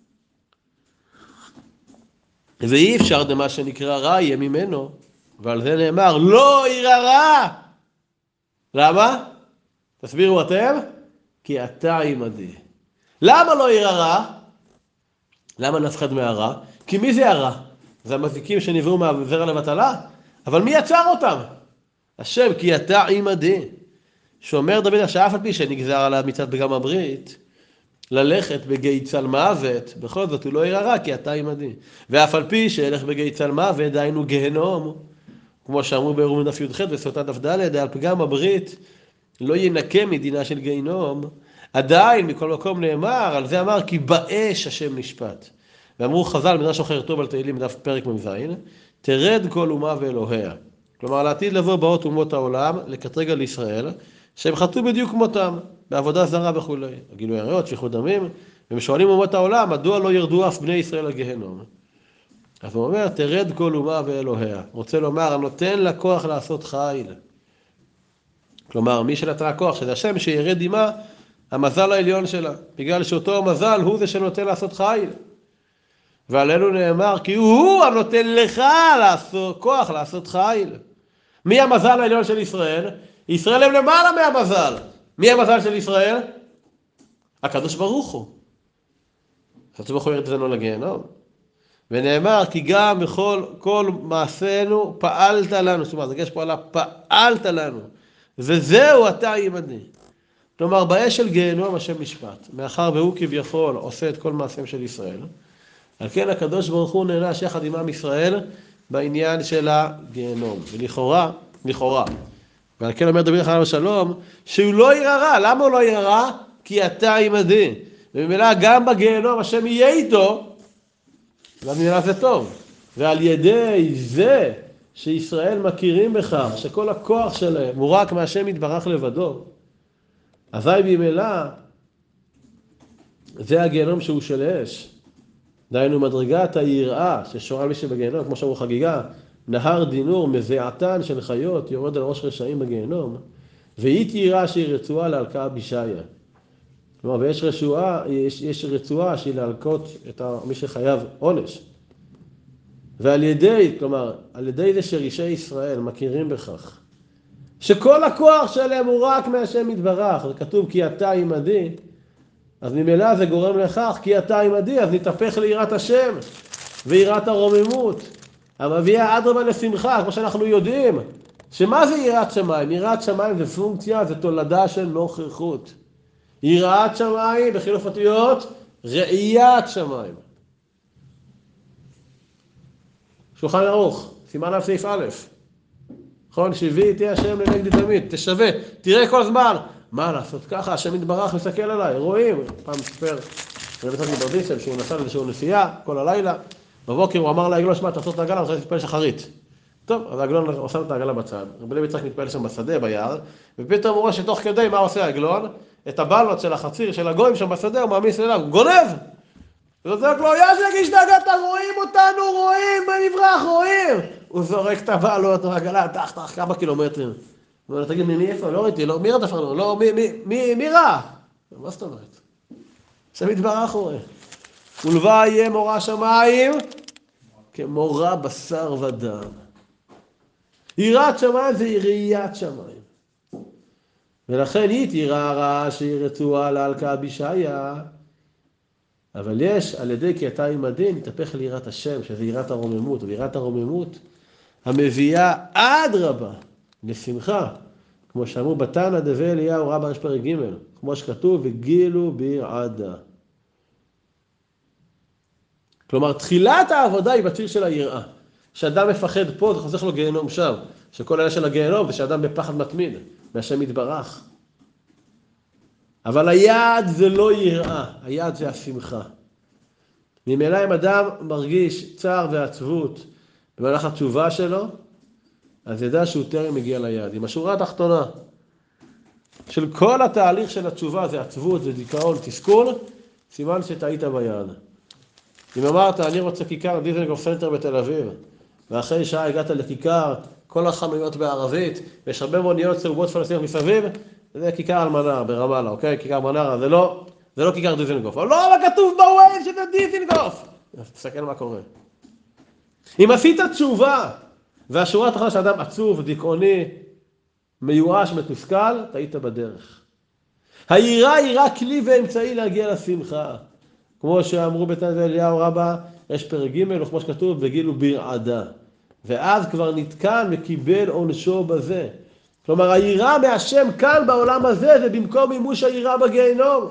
ואי אפשר דמה שנקרא רע יהיה ממנו. ועל זה נאמר, לא ירא רע. למה? תסבירו אתם. כי אתה עמדי. למה לא ירא רע? למה נפחד מהרע? כי מי זה הרע? זה המזיקים שנבראו מהזרע לבטלה? אבל מי יצר אותם? השם, כי אתה עמדי. שאומר דוד שאף על פי שנגזר עליו מצד פגם הברית, ללכת בגיא צל מוות, בכל זאת הוא לא ירא רע, כי אתה עמדי. ואף על פי שילך בגיא צל מוות, דהיינו גהנום, כמו שאמרו באירועים דף י"ח וסוטה דף ד', על פגם הברית, לא ינקה מדינה של גיהנום, עדיין מכל מקום נאמר, על זה אמר, כי באש השם נשפט. ואמרו חז"ל, מדרש אחר טוב על תהילים, דף פרק מ"ז, תרד כל אומה ואלוהיה. כלומר, לעתיד לבוא באות אומות העולם, לקטרג על ישראל, שהם חטאו בדיוק כמותם, בעבודה זרה וכו'. גילוי עריות, שפיכות דמים, והם שואלים אומות העולם, מדוע לא ירדו אף בני ישראל לגיהנום? אז הוא אומר, תרד כל אומה ואלוהיה. רוצה לומר, הנותן לה כוח לעשות חיל. כלומר, מי שנתן הכוח, שזה השם שירד עימה, המזל העליון שלה. בגלל שאותו המזל הוא זה שנותן לעשות חיל. ועלינו נאמר, כי הוא הנותן לך לעשות, כוח לעשות חיל. מי המזל העליון של ישראל? ישראל הם למעלה מהמזל. מי המזל של ישראל? הקדוש ברוך הוא. הקדוש ברוך הוא ירד אותנו לגיהנום. ונאמר, כי גם בכל כל מעשינו פעלת לנו. זאת אומרת, יש פה עליו, פעלת לנו. וזהו אתה עמדי. כלומר, באש של גיהנום השם משפט. מאחר והוא כביכול עושה את כל מעשיהם של ישראל. על כן הקדוש ברוך הוא נענש יחד עם עם ישראל בעניין של הגיהנום. ולכאורה, לכאורה. ועל כן אומר דוד חנן ושלום, שהוא לא ירא רע. למה הוא לא ירא רע? כי אתה עמדי. וממילא גם בגיהנום השם יהיה איתו, והמדינה זה טוב. ועל ידי זה שישראל מכירים בכך, שכל הכוח שלהם הוא רק מהשם יתברך לבדו, אזי במילא זה הגיהנום שהוא של אש. דהיינו מדרגת היראה ששורה מי שבגיהנום, כמו שאמרו חגיגה, נהר דינור מזעתן של חיות יורד על ראש רשעים בגיהנום, והיא תיראה שהיא רצועה להלקאה בישעיה. כלומר, ויש רצועה, יש, יש רצועה שהיא להלקות את מי שחייב עונש. ועל ידי, כלומר, על ידי זה שרישי ישראל מכירים בכך, שכל הכוח שלהם הוא רק מהשם יתברך, זה כתוב כי אתה עמדי, אז ממילא זה גורם לכך, כי אתה עמדי, אז נתהפך ליראת השם, ויראת הרוממות, המביאה אדרבה לשמחה, כמו שאנחנו יודעים, שמה זה יראת שמיים? יראת שמיים זה פונקציה, זה תולדה של נוכחות. יראת שמיים, בחילוף אותיות, ראיית שמיים. שולחן ערוך, סימן א' סעיף א'. נכון, שבי איתי השם לנגדי תמיד, תשווה, תראה כל זמן. מה לעשות ככה? השם יתברך מסתכל עליי, רואים. פעם מספר, אני בצד מברדיסל, שהוא נסע לאיזשהו נסיעה כל הלילה. בבוקר הוא אמר לעגלון, שמע, תעשות את העגלה, אני רוצה להתפעל שחרית. טוב, אז העגלון עושה את העגלה בצד. רבי לוי צריך להתפעל שם בשדה, ביער, ופתאום הוא רואה שתוך כדי מה עושה העגלון? את הבלות של החציר, של הגויים שם בשדה, הוא מעמיס אליו, הוא גונב! הוא זורק לו, יש לגיש דגת, רואים אותנו, רואים, במברח, רואים! הוא זורק את הבלות, העגלה, תח, תח, כמה קילומטרים. הוא אומר, תגיד, מי איפה? לא ראיתי, לא, מי רדף לנו? לא, מי, מי, מי, מי רע? מה זאת אומרת? שם יתברך הוא רואה. ולווה יהיה מורה שמיים, כמורה בשר ודם. יראת שמיים זה ראיית שמיים. ולכן היא תירא רע שהיא רצועה להלקאה בישעיה, אבל יש על ידי כי אתה עמדי, נתהפך ליראת השם, שזה יראת הרוממות, ויראת הרוממות המביאה אדרבה לשמחה, כמו שאמרו בתנא דבי אליהו רבה יש פרק ג', כמו שכתוב, וגילו בירעדה. כלומר, תחילת העבודה היא בציר של היראה. שאדם מפחד פה, זה חוסך לו גיהנום שם. שכל אלה של הגיהנום זה שאדם בפחד מתמיד, מהשם יתברך. אבל היעד זה לא יראה, היעד זה השמחה. ממילא אם אדם מרגיש צער ועצבות במהלך התשובה שלו, אז ידע שהוא טרם מגיע ליעד. עם השורה התחתונה של כל התהליך של התשובה, זה עצבות, זה דיכאון, תסכול, סימן שטעית ביעד. אם אמרת, אני רוצה כיכר דיזנגוף סנטר בתל אביב, ואחרי שעה הגעת לכיכר, כל החנויות בערבית, ויש הרבה מוניות צהובות פלסטיניות מסביב, זה כיכר אלמנאר ברמאללה, אוקיי? כיכר מנרה, זה לא, זה לא כיכר דיזנגוף. אבל לא, אבל כתוב בווייז שזה דיזנגוף. אז תסתכל מה קורה. אם עשית תשובה, והשורה התחתונה שאדם עצוב, דיכאוני, מיואש, מתוסכל, טעית בדרך. היראה היא רק כלי ואמצעי להגיע לשמחה. כמו שאמרו בתניא אליהו רבה, יש פרק ג' וכמו שכתוב, בגיל וברעדה. ואז כבר נתקן וקיבל עונשו בזה. כלומר, היראה מהשם כאן בעולם הזה, זה במקום מימוש היראה בגיהנום.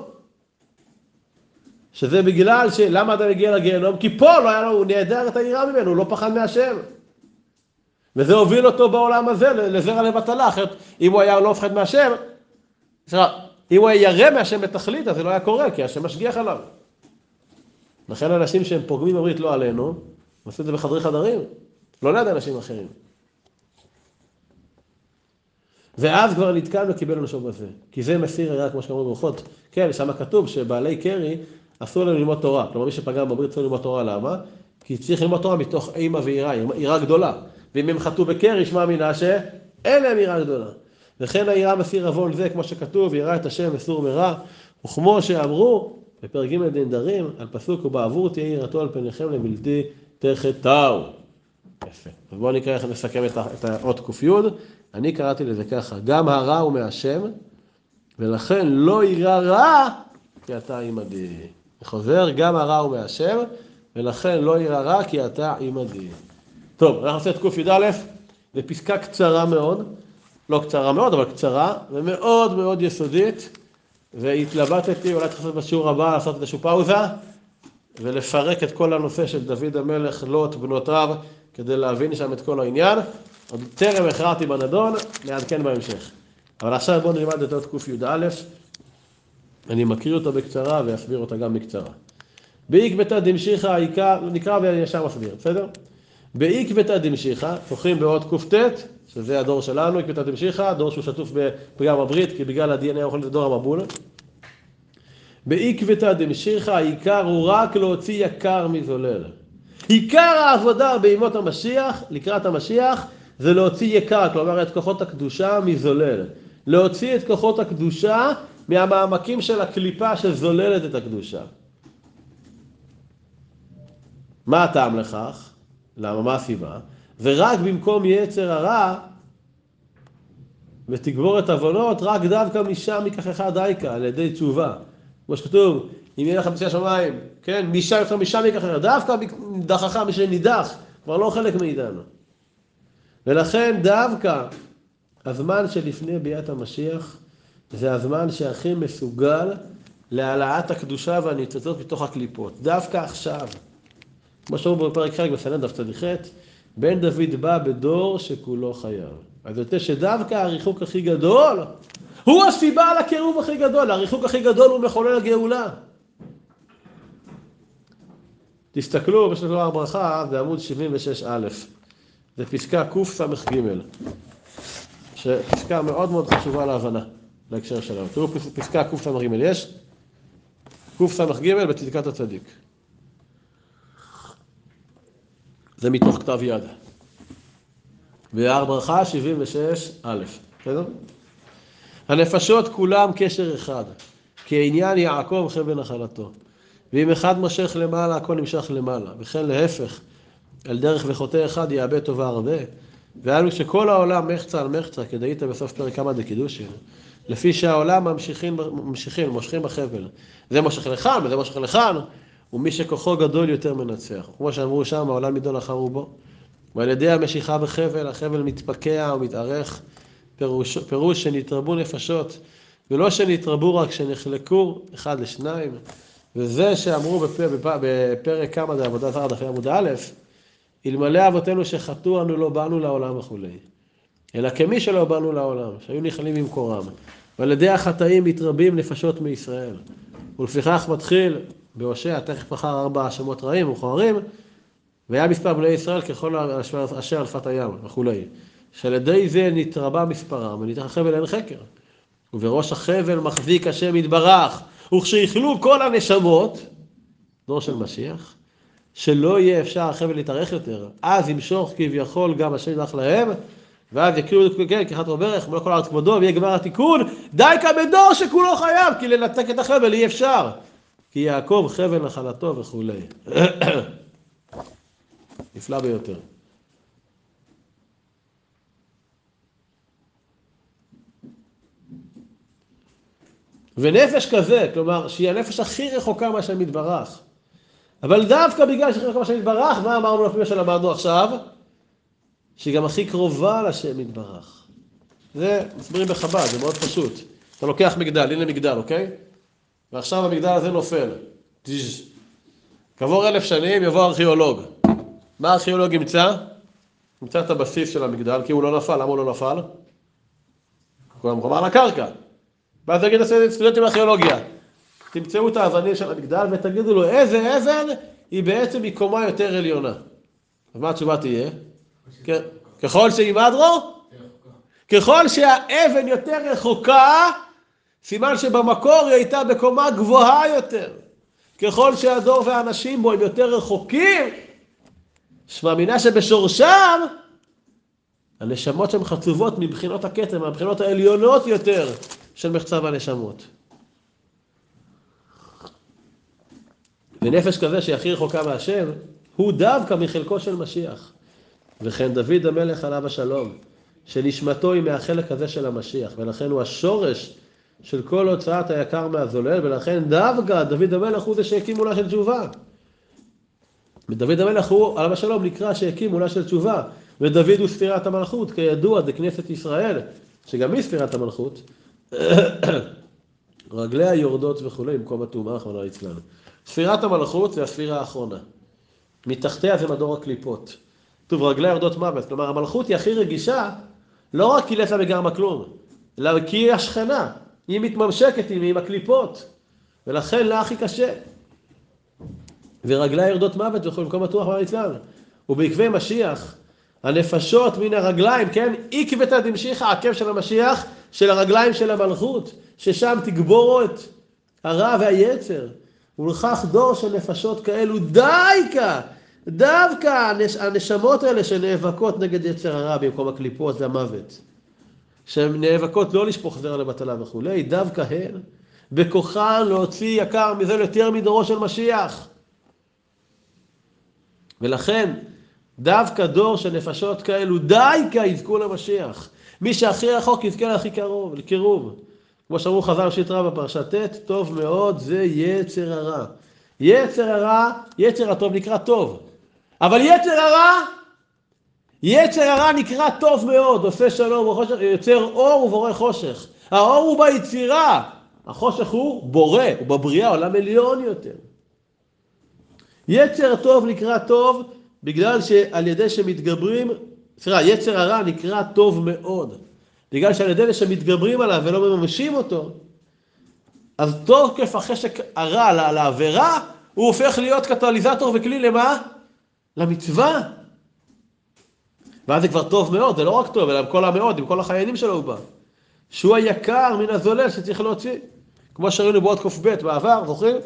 שזה בגלל ש... למה אתה מגיע לגיהנום? כי פה לא היה לו, הוא נהדר את היראה ממנו, הוא לא פחד מהשם. וזה הוביל אותו בעולם הזה לזרע לבטלה, אחרת אם הוא היה לא מפחד מהשם, אם הוא היה ירא מהשם בתכלית, אז זה לא היה קורה, כי השם משגיח עליו. לכן אנשים שהם פוגמים הברית לא עלינו, עשו את זה בחדרי חדרים, לא ליד אנשים אחרים. ואז כבר נתקן וקיבל עונשו בזה, כי זה מסיר היראה כמו שקראנו ברכות. כן, שם כתוב שבעלי קרי אסור להם ללמוד תורה, כלומר מי שפגם בברית צריך ללמוד תורה, למה? כי צריך ללמוד תורה מתוך אימה ויראה, יראה גדולה. ואם הם חטאו בקרי, ישמע מינה שאין להם יראה גדולה. וכן היראה מסיר עוון זה, כמו שכתוב, יראה את השם מסור מרע, וכמו שאמרו, בפרק ג' דנדרים, על פסוק ובעבור תהיה יראתו על פניכם לבלתי תחטאו. יפה. אז בואו נקרא איך נסכם את האות ק"י. אני קראתי לזה ככה, גם הרע הוא מהשם, ולכן לא ירא רע, כי אתה עמדי. חוזר, גם הרע הוא מהשם, ולכן לא ירא רע, כי אתה עמדי. טוב, אנחנו נעשה את ק"יא, זה פסקה קצרה מאוד, לא קצרה מאוד, אבל קצרה, ומאוד מאוד יסודית, והתלבטתי, אולי צריך לעשות בשיעור הבא, לעשות איזושהי פאוזה, ולפרק את כל הנושא של דוד המלך, לוט, בנותיו, כדי להבין שם את כל העניין. עוד טרם הכרעתי בנדון, נעדכן בהמשך. אבל עכשיו בואו נלמד את עוד ק"יא, אני מקריא אותה בקצרה ואסביר אותה גם בקצרה. בעקבתא דמשיחא העיקר, נקרא וישר מסביר, בסדר? בעקבתא דמשיחא, זוכרים בעוד ק"ט, שזה הדור שלנו, עקבתא דמשיחא, דור שהוא שטוף בפגם הברית, כי בגלל ה-די אן איי אוכל את דור המבול. בעקבתא דמשיחא, העיקר הוא רק להוציא יקר מזולל. עיקר העבודה בימות המשיח, לקראת המשיח, זה להוציא יקר, כלומר את כוחות הקדושה מזולל. להוציא את כוחות הקדושה מהמעמקים של הקליפה שזוללת את הקדושה. מה הטעם לכך? למה? מה הסיבה? ורק במקום יצר הרע ותגבור את עוונות, רק דווקא משם ייקחך דייקה, על ידי תשובה. כמו שכתוב, אם יהיה לך בצי השמיים, כן, משם ייקחך, משם ייקחך, דווקא דחך, מי שנידח, כבר לא חלק מאיתנו. ולכן דווקא הזמן שלפני ביאת המשיח, זה הזמן שהכי מסוגל להעלאת הקדושה והניצוצות מתוך הקליפות. דווקא עכשיו. כמו שאומרו בפרק חלק בסנן דף צדיק ח', בן דוד בא בדור שכולו חייב. אז יותר שדווקא הריחוק הכי גדול, הוא הסיבה על הקירוב הכי גדול. הריחוק הכי גדול הוא מחולל הגאולה. תסתכלו בשלום הברכה, זה עמוד שבעים ושש א', זה פסקה קס"ג, שפסקה מאוד מאוד חשובה להבנה, להקשר שלנו. תראו פסקה קס"ג, יש? קס"ג בצדקת הצדיק. זה מתוך כתב יד. והר ברכה שבעים ושש א', בסדר? הנפשות כולם קשר אחד, כעניין יעקב חבל נחלתו. ואם אחד מושך למעלה, הכל נמשך למעלה. וכן להפך, על דרך וחוטא אחד יאבד טובה הרבה. ואנו שכל העולם מחצה על מחצה, כדאית בסוף פרק כמה דקידושין, לפי שהעולם ממשיכים, ממשיכים, מושכים בחבל. זה מושך לכאן וזה מושך לכאן, ומי שכוחו גדול יותר מנצח. כמו שאמרו שם, העולם מידון אחר רובו. ועל ידי המשיכה בחבל, החבל מתפקע ומתארך, פירוש, פירוש שנתרבו נפשות, ולא שנתרבו רק שנחלקו אחד לשניים. וזה שאמרו בפרק, בפרק כמה זה עבודה זרה, דפי עמוד א', אלמלא אבותינו שחטאו אנו לא באנו לעולם וכולי. אלא כמי שלא באנו לעולם, שהיו נכללים במקורם. ועל ידי החטאים מתרבים נפשות מישראל. ולפיכך מתחיל בהושע, תכף אחר ארבע שמות רעים ומכוערים, והיה מספר בני ישראל ככל אשר על שפת הים וכולי. שעל ידי זה נתרבה מספרם ונתרחב אליהן חקר. ובראש החבל מחזיק השם יתברך, וכשיכלו כל הנשמות, דור של משיח, שלא יהיה אפשר החבל להתארך יותר, אז ימשוך כביכול גם השם יתברך להם, ואז יקריאו את כן, כחת וברך, מול כל הארץ כבודו, ויהיה גמר התיקון, דייקה בדור שכולו חייב, כי לנתק את החבל אי אפשר. כי יעקב חבל נחלתו וכולי. נפלא ביותר. ונפש כזה, כלומר, שהיא הנפש הכי רחוקה מהשם יתברך. אבל דווקא בגלל שהיא רחוקה מהשם יתברך, מה אמרנו לפני שלמדנו עכשיו? שהיא גם הכי קרובה לשם יתברך. זה מסבירים בחב"ד, זה מאוד פשוט. אתה לוקח מגדל, הנה מגדל, אוקיי? ועכשיו המגדל הזה נופל. כעבור אלף שנים יבוא ארכיאולוג. מה הארכיאולוג ימצא? ימצא את הבסיס של המגדל, כי הוא לא נפל. למה הוא לא נפל? הוא מחובר לקרקע. ואז יגיד לסטודנטים בארכיאולוגיה, תמצאו את האבנים של המגדל ותגידו לו איזה אבן היא בעצם מקומה יותר עליונה. אז מה התשובה תהיה? ככל שהיא מדרו? ככל שהאבן יותר רחוקה, סימן שבמקור היא הייתה בקומה גבוהה יותר. ככל שהדור והאנשים בו הם יותר רחוקים, שמאמינה שבשורשם, הנשמות שהן חצובות מבחינות הכתר, מבחינות העליונות יותר של מחצב הנשמות. ונפש כזה שהיא הכי רחוקה מהשם, הוא דווקא מחלקו של משיח. וכן דוד המלך עליו השלום, שנשמתו היא מהחלק הזה של המשיח, ולכן הוא השורש של כל הוצאת היקר מהזולל, ולכן דווקא דוד המלך הוא זה שהקים מולה של תשובה. ודוד המלך הוא עליו השלום נקרא שהקים מולה של תשובה, ודוד הוא ספירת המלכות, כידוע זה כנסת ישראל, שגם היא ספירת המלכות, רגליה יורדות וכו' במקום הטומאה, רחמנא ליצלן. ספירת המלכות זה הספירה האחרונה. מתחתיה זה מדור הקליפות. טוב, רגליה יורדות מוות. כלומר, המלכות היא הכי רגישה, לא רק כי לצה בגרמה כלום, אלא כי היא השכנה. היא מתממשקת עם, עם הקליפות. ולכן לה הכי קשה. ורגליה יורדות מוות וכו' במקום הטומאה, רחמנא ליצלן. ובעקבי משיח, הנפשות מן הרגליים, כן? עקבתא דמשיחא, העקב של המשיח, של הרגליים של המלכות, ששם תגבורו את הרע והיצר. ולכך דור של נפשות כאלו דייקה, דווקא הנשמות האלה שנאבקות נגד יצר הרע במקום הקליפות והמוות, שהן נאבקות לא לשפוך זרע לבטלה וכולי, דווקא הן, בכוחן להוציא יקר מזה יותר מדורו של משיח. ולכן, דווקא דור של נפשות כאלו דייקה יזכו למשיח. מי שהכי רחוק יזכה להכי קרוב, לקירוב. כמו שאמרו חז"ל ראשית רבה בפרשת ט', טוב מאוד זה יצר הרע. יצר הרע, יצר הטוב נקרא טוב. אבל יצר הרע, יצר הרע נקרא טוב מאוד, עושה שלום וחושך, יוצר אור ובורא חושך. האור הוא ביצירה, החושך הוא בורא, הוא בבריאה, עולם עליון יותר. יצר טוב נקרא טוב, בגלל שעל ידי שמתגברים, סליחה, יצר הרע נקרא טוב מאוד. בגלל שעל ידי שמתגברים עליו ולא מממשים אותו, אז טוב כיף החשק הרע לעבירה, הוא הופך להיות קטליזטור וכלי למה? למצווה. ואז זה כבר טוב מאוד, זה לא רק טוב, אלא עם כל המאוד, עם כל החיינים שלו הוא בא. שהוא היקר מן הזולל שצריך להוציא. כמו שראינו בעוד ק"ב בעבר, זוכרים?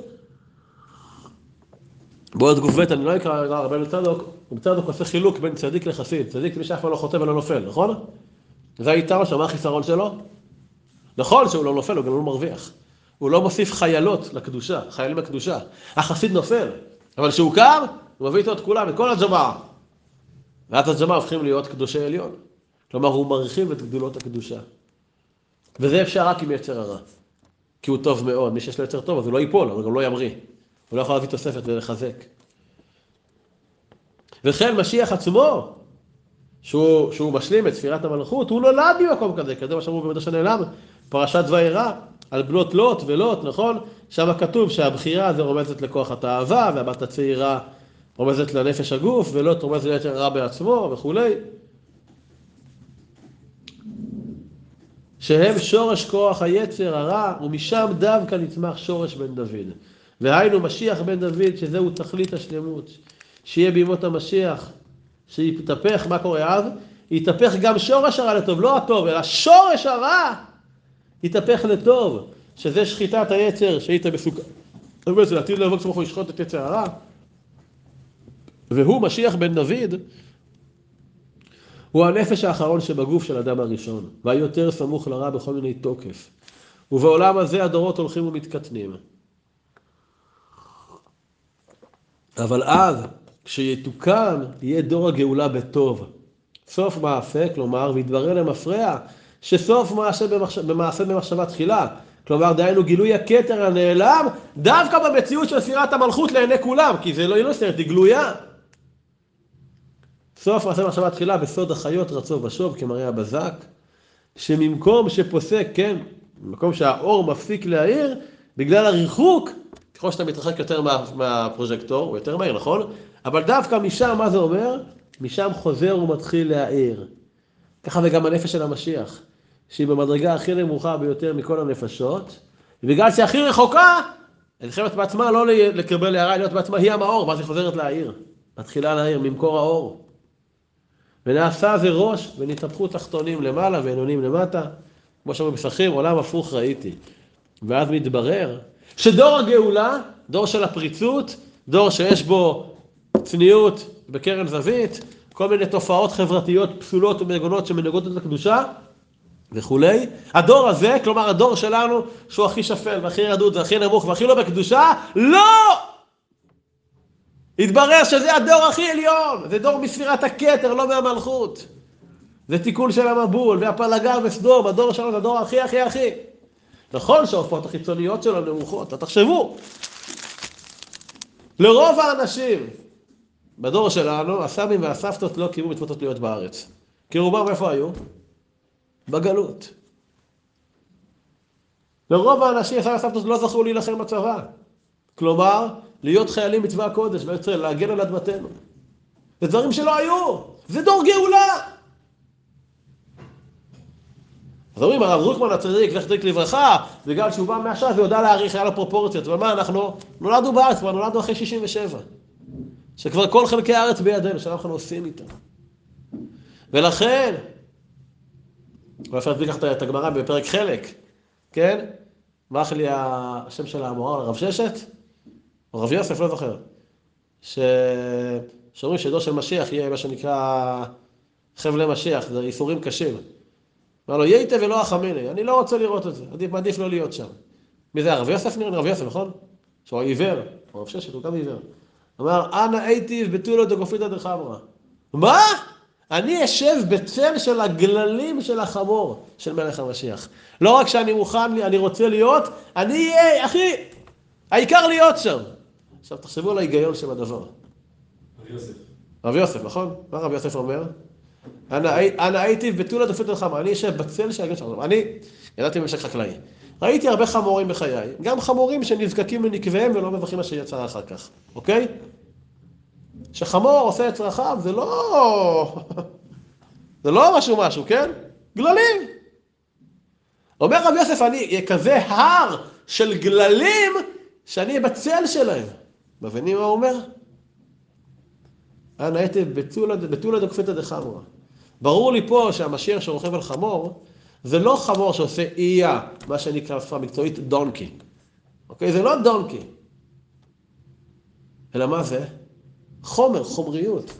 בעוד ק"ב, אני לא אקרא רבנו צדוק, צדוק עושה חילוק בין צדיק לחסיד. צדיק מי שאף פעם לא חוטא ולא נופל, נכון? זה היתרון שלו, מה החיסרון שלו? נכון שהוא לא נופל, הוא גם לא מרוויח. הוא לא מוסיף חיילות לקדושה, חיילים לקדושה. החסיד נופל, אבל שהוא קר, הוא מביא איתו את כולם, את כל הג'מעה. ואז הג'מעה הופכים להיות קדושי עליון. כלומר, הוא מרחיב את גדולות הקדושה. וזה אפשר רק עם יצר הרע. כי הוא טוב מאוד, מי שיש לו יצר טוב, אז הוא לא ייפול, אבל גם לא ימריא. הוא לא יכול להביא תוספת ולחזק. וכן משיח עצמו, שהוא, שהוא משלים את ספירת המלכות, הוא נולד במקום כזה, כזה מה שאמרו במדרש הנעלם, פרשת וירא, על בנות לוט ולוט, נכון? שם כתוב שהבחירה זה רומזת לכוח התאווה, והבת הצעירה רומזת לנפש הגוף, ולוט רומז ליצר הרע בעצמו וכו'. שהם שורש כוח היצר הרע, ומשם דווקא נצמח שורש בן דוד. והיינו משיח בן דוד, שזהו תכלית השלמות, שיהיה בימות המשיח, שיתהפך, מה קורה אז? יתהפך גם שורש הרע לטוב, לא הטוב, אלא שורש הרע יתהפך לטוב, שזה שחיטת היצר שהיית בסוכה. זה לעתיד לבוא כשמוכו לשחוט את יצר הרע. והוא, משיח בן דוד, הוא הנפש האחרון שבגוף של אדם הראשון, והיותר סמוך לרע בכל מיני תוקף. ובעולם הזה הדורות הולכים ומתקטנים. אבל אז, כשיתוקן, יהיה דור הגאולה בטוב. סוף מעשה, כלומר, ויתברר למפרע, שסוף מעשה במחשב, במעשה במחשבה תחילה. כלומר, דהיינו גילוי הכתר הנעלם, דווקא במציאות של ספירת המלכות לעיני כולם, כי זה לא היא לא סרט, היא גלויה. סוף מעשה במחשבה תחילה, בסוד החיות רצו ושוב, כמראה הבזק, שממקום שפוסק, כן, במקום שהאור מפסיק להאיר, בגלל הריחוק, ככל שאתה מתרחק יותר מה, מהפרוז'קטור, הוא יותר מהיר, נכון? אבל דווקא משם, מה זה אומר? משם חוזר ומתחיל להאיר. ככה וגם הנפש של המשיח, שהיא במדרגה הכי נמוכה ביותר מכל הנפשות, ובגלל שהיא הכי רחוקה, נלחמת בעצמה לא לקרבל להערה, להיות בעצמה היא המאור, ואז היא חוזרת להאיר. מתחילה להאיר ממקור האור. ונעשה זה ראש, ונתהפכו תחתונים למעלה ועליונים למטה, כמו שאומרים בפסחים, עולם הפוך ראיתי. ואז מתברר שדור הגאולה, דור של הפריצות, דור שיש בו צניעות בקרן זווית, כל מיני תופעות חברתיות פסולות ומנגונות שמנגות את הקדושה וכולי. הדור הזה, כלומר הדור שלנו, שהוא הכי שפל והכי רדוד והכי נמוך והכי לא בקדושה, לא! התברר שזה הדור הכי עליון, זה דור בספירת הכתר, לא מהמלכות. זה תיקון של המבול והפלגה וסדום, הדור שלנו זה הדור הכי הכי הכי. נכון שההופעות החיצוניות שלו נמוכות, תחשבו. לרוב האנשים בדור שלנו, הסבים והסבתות לא קיימו מצוות להיות בארץ. כי רובם איפה היו? בגלות. לרוב האנשים, הסבים והסבתות לא זכו להילחם בצבא. כלומר, להיות חיילים בצבא הקודש, בישראל, להגן על אדמתנו. זה דברים שלא היו. זה דור גאולה. אז אומרים, הרב דרוקמן הצדיק, זכר צדיק לברכה, בגלל שהוא בא מהש"ס ויודע להעריך על הפרופורציות. אבל מה, אנחנו נולדנו בארץ, כבר נולדנו אחרי שישים ושבע. שכבר כל חלקי הארץ בידינו, שאנחנו עושים איתם. ולכן, ואפשר להביא ככה את הגמרא בפרק חלק, כן? מה אחרי לי השם של המורה, הרב ששת? או רב יוסף, לא זוכר. ש... שאומרים שדור של משיח יהיה מה שנקרא חבלי משיח, זה איסורים קשים. אמר לו, ייתה ולא החמיני, אני לא רוצה לראות את זה, עדיף, מעדיף לא להיות שם. מי זה הרב יוסף נראה? רב יוסף, נכון? שהוא עיוור, או רב ששת, הוא גם עיוור. אמר, אנא הייטיב בתולו דגופיתא דחמרא. מה? אני אשב בצל של הגללים של החמור של מלך המשיח. לא רק שאני מוכן, אני רוצה להיות, אני אהיה, אחי, העיקר להיות שם. עכשיו תחשבו על ההיגיון של הדבר. רב יוסף. רב יוסף, נכון? מה רב יוסף אומר? אנא הייטיב בתולו דגופיתא דחמרא. אני אשב בצל של הגללים של החמור. אני ידעתי במשק חקלאי. ראיתי הרבה חמורים בחיי, גם חמורים שנזקקים לנקביהם ולא מבחים מה שיצא אחר כך, אוקיי? שחמור עושה את צרכיו, זה לא... זה לא משהו משהו, כן? גללים. אומר רב יוסף, אני אהיה כזה הר של גללים שאני אהיה בצל שלהם. מבינים מה הוא אומר? אנא הייטיב בתולו דגופיתא דחמרא. ברור לי פה שהמשיח שרוכב על חמור, זה לא חמור שעושה אייה, מה שנקרא בשפה מקצועית דונקי. אוקיי? זה לא דונקי. אלא מה זה? חומר, חומריות.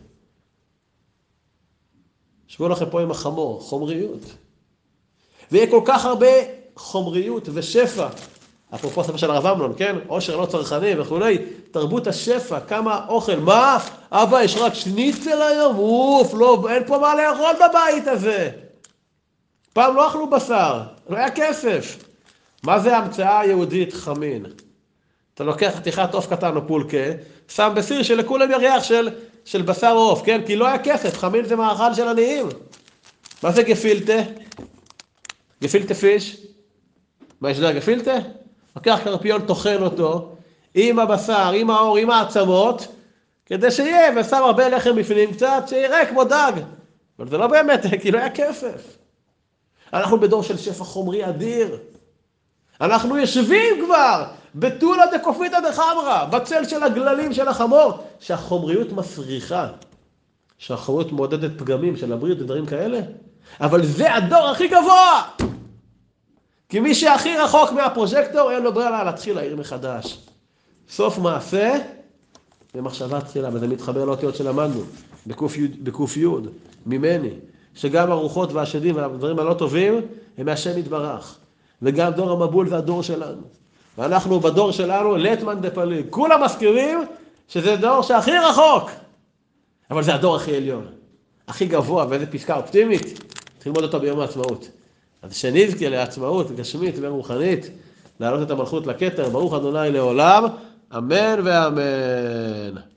שבו לכם פה עם החמור, חומריות. ויהיה כל כך הרבה חומריות ושפע. אפרופו ספר של הרב אמנון, כן? עושר לא צרכני וכולי. תרבות השפע, כמה אוכל. מה? אבא, יש רק שניצל היום? אוף, לא, אין פה מה לאכול בבית הזה. פעם לא אכלו בשר, לא היה כסף. מה זה המצאה היהודית? חמין. אתה לוקח חתיכת עוף קטן או פולקה, שם בסיר שלכולם יריח של, של בשר עוף, כן? כי לא היה כסף, חמין זה מאכל של עניים. מה זה גפילטה? גפילטה פיש? מה יש לה גפילטה? לוקח קרפיון, תוכן אותו, עם הבשר, עם האור, עם העצמות, כדי שיהיה, ושם הרבה לחם בפנים קצת, שיראה כמו דג. אבל זה לא באמת, כי לא היה כסף. אנחנו בדור של שפע חומרי אדיר. אנחנו יושבים כבר בתולה דקופיתא דחמרא, בצל של הגללים של החמור, שהחומריות מסריחה, שהחומריות מעודדת פגמים של הברית ודברים כאלה, אבל זה הדור הכי גבוה! כי מי שהכי רחוק מהפרוז'קטור, אין לו ברירה להתחיל להעיר מחדש. סוף מעשה, במחשבה תחילה, וזה מתחבר לאותיות שלמדנו, בקוף יוד, ממני, שגם הרוחות והשדים והדברים הלא טובים, הם מהשם יתברך. וגם דור המבול זה הדור שלנו. ואנחנו בדור שלנו, לטמן דפליג. כולם מזכירים שזה דור שהכי רחוק. אבל זה הדור הכי עליון. הכי גבוה, ואיזה פסקה אופטימית. צריך ללמוד אותו ביום העצמאות. אז שנזכה לעצמאות גשמית ורוחנית, להעלות את המלכות לכתר, ברוך ה' לעולם, אמן ואמן.